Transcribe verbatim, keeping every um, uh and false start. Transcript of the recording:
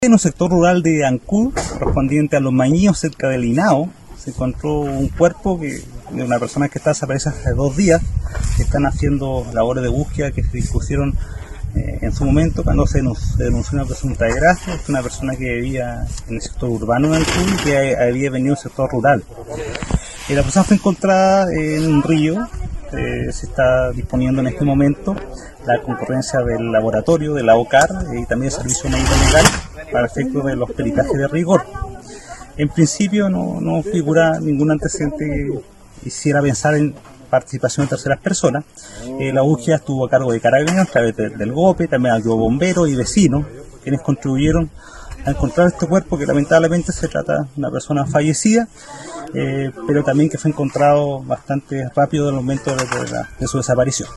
En un sector rural de Ancud, correspondiente a Los Mañíos, cerca del Hinao, se encontró un cuerpo que, de una persona que está desaparecida hace dos días, que están haciendo labores de búsqueda que se dispusieron eh, en su momento cuando se, nos, se denunció una presunta desgracia. Es una persona que vivía en el sector urbano de Ancud y que había venido del sector rural. Eh, la persona fue encontrada en un río. Eh, se está disponiendo en este momento la concurrencia del laboratorio, de la O C A R y también del Servicio Médico Legal para efectos de los peritajes de rigor. En principio no, no figura ningún antecedente que hiciera pensar en participación de terceras personas. Eh, la búsqueda estuvo a cargo de Carabineros a través de, del GOPE, también ayudó bomberos y vecinos, quienes contribuyeron a encontrar este cuerpo, que lamentablemente se trata de una persona fallecida, eh, pero también que fue encontrado bastante rápido en el momento de, de, la, de su desaparición.